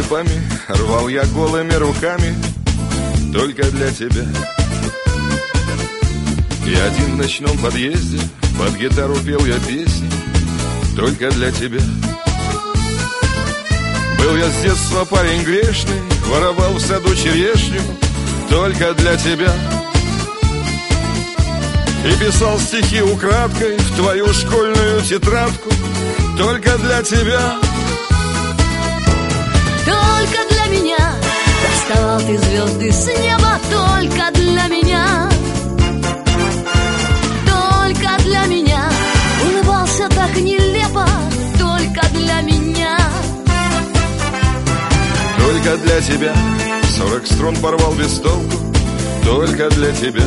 зубами, рвал я голыми руками только для тебя. И один в ночном подъезде под гитару пел я песни только для тебя. Был я с детства парень грешный, воровал в саду черешню только для тебя. И писал стихи украдкой в твою школьную тетрадку только для тебя. Только для меня доставал ты звезды с неба только для меня. Только для меня улыбался так нелепо только для меня. Только для тебя 40 струн порвал без толку только для тебя.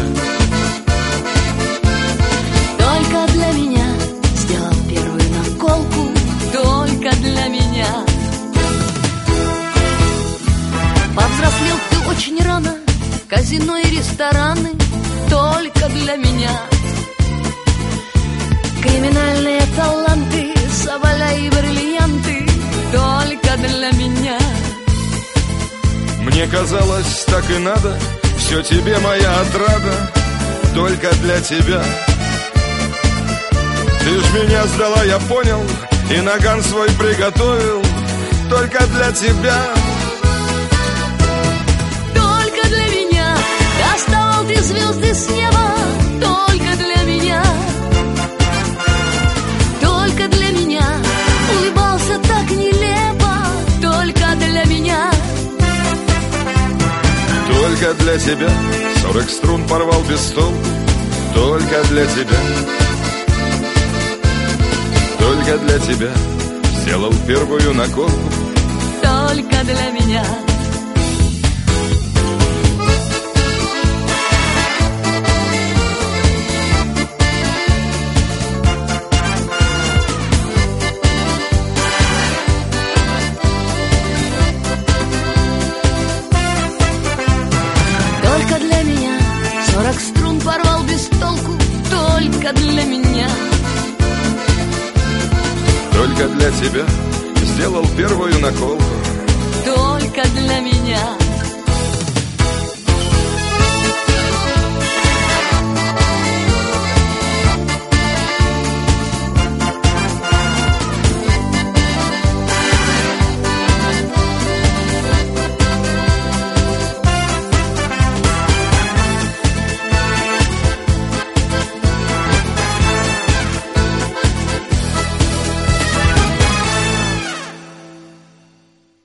Только для меня сделал первую наколку только для меня. Повзрослел ты очень рано, казино и рестораны только для меня. Криминальные таланты, соболя и бриллианты только для меня. Мне казалось, так и надо, все тебе моя отрада только для тебя. Ты ж меня сдала, я понял, и наган свой приготовил только для тебя. Только для меня доставал ты звезды с неба только для меня. Только для меня улыбался так нелепо только для меня. Только для тебя 40 струн порвал без толку только для тебя. Только для тебя сделал первую наколку только для меня. Только для меня 40 струн порвал без толку только для меня. Только для тебя сделал первую наколку только для меня.